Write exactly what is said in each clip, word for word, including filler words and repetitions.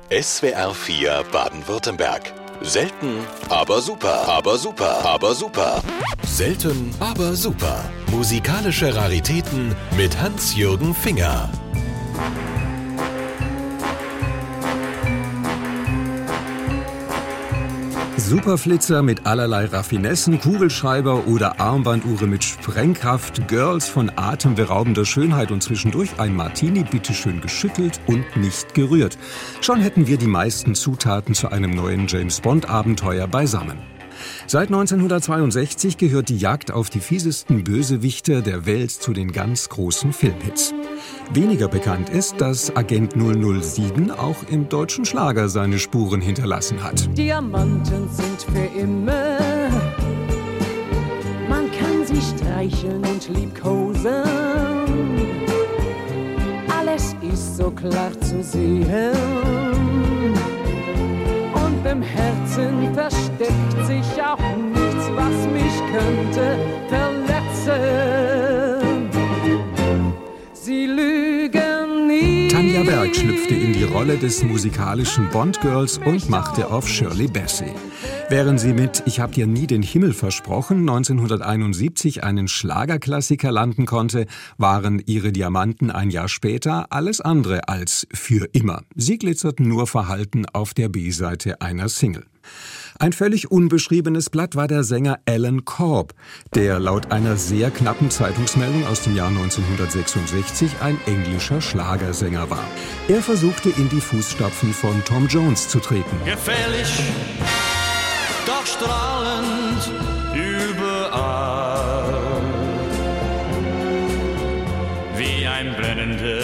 S W R vier Baden-Württemberg. Selten, aber super, aber super, aber super. Selten, aber super. Musikalische Raritäten mit Hans-Jürgen Finger. Superflitzer mit allerlei Raffinessen, Kugelschreiber oder Armbanduhre mit Sprengkraft, Girls von atemberaubender Schönheit und zwischendurch ein Martini bitteschön geschüttelt und nicht gerührt. Schon hätten wir die meisten Zutaten zu einem neuen James-Bond-Abenteuer beisammen. Seit neunzehnhundertzweiundsechzig gehört die Jagd auf die fiesesten Bösewichter der Welt zu den ganz großen Filmhits. Weniger bekannt ist, dass Agent null null sieben auch im deutschen Schlager seine Spuren hinterlassen hat. Diamanten sind für immer. Man kann sie streicheln und liebkosen. Alles ist so klar zu sehen. Und im Herzen versteckt sich auch nichts, was mich könnte verletzen. Sie lügen nie. Tanja Berg schlüpfte in die Rolle des musikalischen Bond-Girls und machte auf Shirley Bassey. Während sie mit Ich hab dir nie den Himmel versprochen neunzehnhunderteinundsiebzig einen Schlagerklassiker landen konnte, waren ihre Diamanten ein Jahr später alles andere als für immer. Sie glitzerten nur verhalten auf der B-Seite einer Single. Ein völlig unbeschriebenes Blatt war der Sänger Alan Korb, der laut einer sehr knappen Zeitungsmeldung aus dem Jahr neunzehnhundertsechsundsechzig ein englischer Schlagersänger war. Er versuchte in die Fußstapfen von Tom Jones zu treten. Gefährlich, doch strahlend überall, wie ein blendender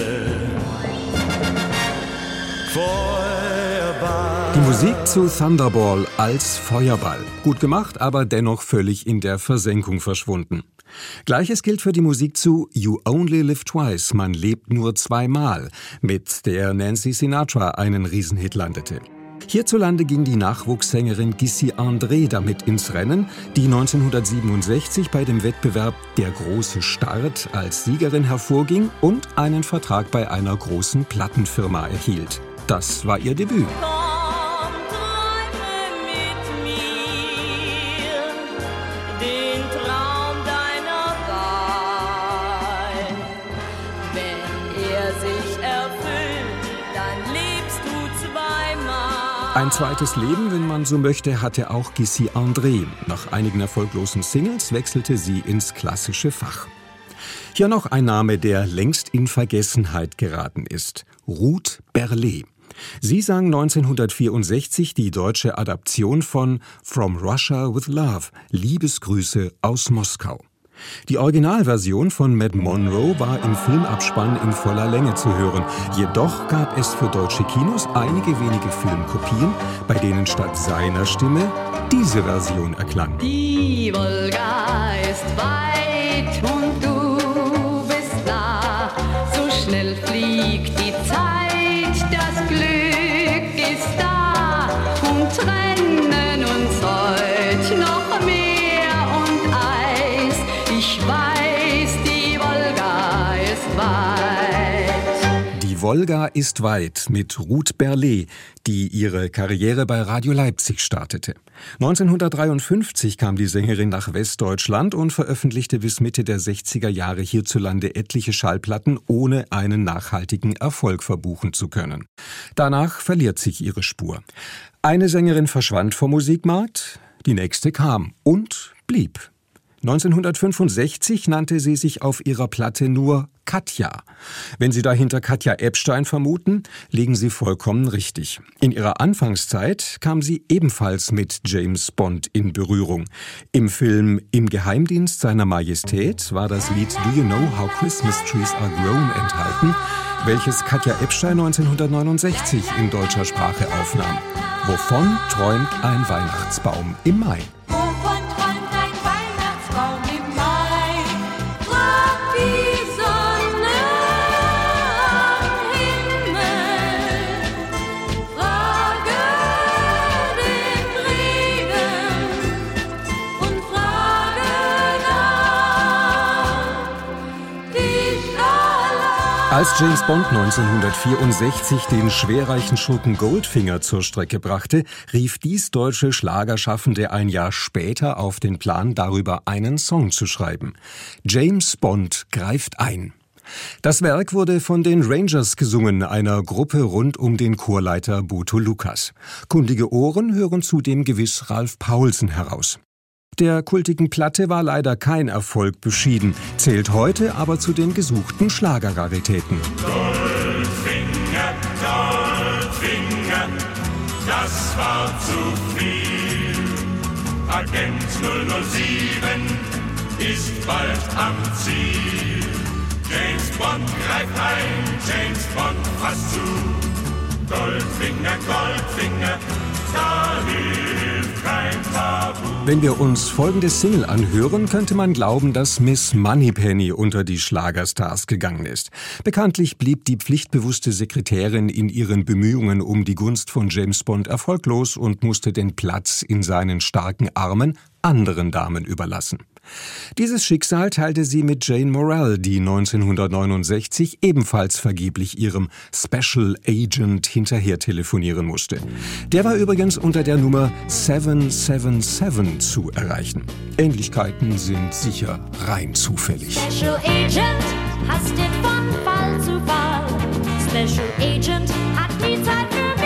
Feuerball. Die Musik zu Thunderball als Feuerball. Gut gemacht, aber dennoch völlig in der Versenkung verschwunden. Gleiches gilt für die Musik zu You Only Live Twice, man lebt nur zweimal, mit der Nancy Sinatra einen Riesenhit landete. Hierzulande ging die Nachwuchssängerin Gissi André damit ins Rennen, die neunzehnhundertsiebenundsechzig bei dem Wettbewerb Der große Start als Siegerin hervorging und einen Vertrag bei einer großen Plattenfirma erhielt. Das war ihr Debüt. Ein zweites Leben, wenn man so möchte, hatte auch Gissi André. Nach einigen erfolglosen Singles wechselte sie ins klassische Fach. Hier noch ein Name, der längst in Vergessenheit geraten ist. Ruth Berlet. Sie sang neunzehnhundertvierundsechzig die deutsche Adaption von From Russia with Love, Liebesgrüße aus Moskau. Die Originalversion von Matt Monro war im Filmabspann in voller Länge zu hören. Jedoch gab es für deutsche Kinos einige wenige Filmkopien, bei denen statt seiner Stimme diese Version erklang. Die Wolga ist weit und du bist da. So schnell fliegt die Zeit, das Glück ist da und trennen uns heute noch mehr. Ich weiß, die Wolga ist weit. Die Wolga ist weit mit Ruth Berlet, die ihre Karriere bei Radio Leipzig startete. neunzehnhundertdreiundfünfzig kam die Sängerin nach Westdeutschland und veröffentlichte bis Mitte der sechziger Jahre hierzulande etliche Schallplatten, ohne einen nachhaltigen Erfolg verbuchen zu können. Danach verliert sich ihre Spur. Eine Sängerin verschwand vom Musikmarkt, die nächste kam und blieb. neunzehnhundertfünfundsechzig nannte sie sich auf ihrer Platte nur Katja. Wenn Sie dahinter Katja Ebstein vermuten, liegen Sie vollkommen richtig. In ihrer Anfangszeit kam sie ebenfalls mit James Bond in Berührung. Im Film Im Geheimdienst seiner Majestät war das Lied Do You Know How Christmas Trees Are Grown enthalten, welches Katja Ebstein neunzehnhundertneunundsechzig in deutscher Sprache aufnahm. Wovon träumt ein Weihnachtsbaum im Mai? Als James Bond neunzehnhundertvierundsechzig den schwerreichen Schurken Goldfinger zur Strecke brachte, rief dies deutsche Schlagerschaffende ein Jahr später auf den Plan, darüber einen Song zu schreiben. James Bond greift ein. Das Werk wurde von den Rangers gesungen, einer Gruppe rund um den Chorleiter Boto Lucas. Kundige Ohren hören zudem gewiss Ralf Paulsen heraus. Der kultigen Platte war leider kein Erfolg beschieden, zählt heute aber zu den gesuchten Schlagerraritäten. Goldfinger, Goldfinger, das war zu viel. Agent null null sieben ist bald am Ziel. James Bond greift ein, James Bond fasst zu. Goldfinger, Goldfinger, da hilft kein Tabu. Wenn wir uns folgende Single anhören, könnte man glauben, dass Miss Moneypenny unter die Schlagerstars gegangen ist. Bekanntlich blieb die pflichtbewusste Sekretärin in ihren Bemühungen um die Gunst von James Bond erfolglos und musste den Platz in seinen starken Armen anderen Damen überlassen. Dieses Schicksal teilte sie mit Jane Morrell, die neunzehnhundertneunundsechzig ebenfalls vergeblich ihrem Special Agent hinterher telefonieren musste. Der war übrigens unter der Nummer sieben sieben sieben zu erreichen. Ähnlichkeiten sind sicher rein zufällig. Special Agent hastet von Fall zu Fall. Special Agent hat nie Zeit für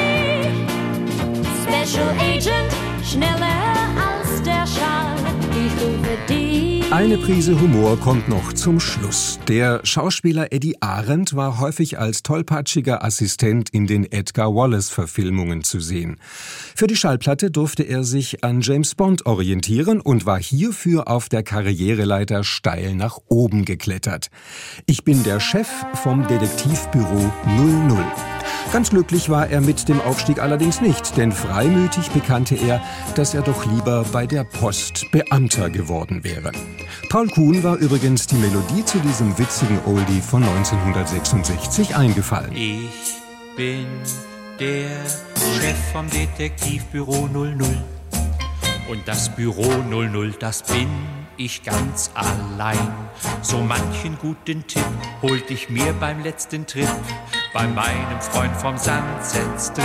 mich. Special Agent, schneller als der Schall. Ich rufe dich. Eine Prise Humor kommt noch zum Schluss. Der Schauspieler Eddie Arendt war häufig als tollpatschiger Assistent in den Edgar Wallace-Verfilmungen zu sehen. Für die Schallplatte durfte er sich an James Bond orientieren und war hierfür auf der Karriereleiter steil nach oben geklettert. Ich bin der Chef vom Detektivbüro null null. Ganz glücklich war er mit dem Aufstieg allerdings nicht, denn freimütig bekannte er, dass er doch lieber bei der Post Beamter geworden wäre. Paul Kuhn war übrigens die Melodie zu diesem witzigen Oldie von neunzehnhundertsechsundsechzig eingefallen. Ich bin der Chef vom Detektivbüro null null. Und das Büro null null, das bin ich ganz allein. So manchen guten Tipp holt ich mir beim letzten Trip bei meinem Freund vom Sunset Strip.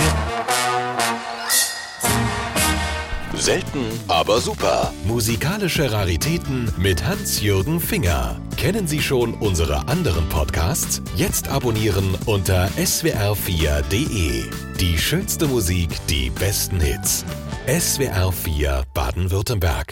Selten, aber super. Musikalische Raritäten mit Hans-Jürgen Finger. Kennen Sie schon unsere anderen Podcasts? Jetzt abonnieren unter s w r vier punkt d e. Die schönste Musik, die besten Hits. S W R vier Baden-Württemberg.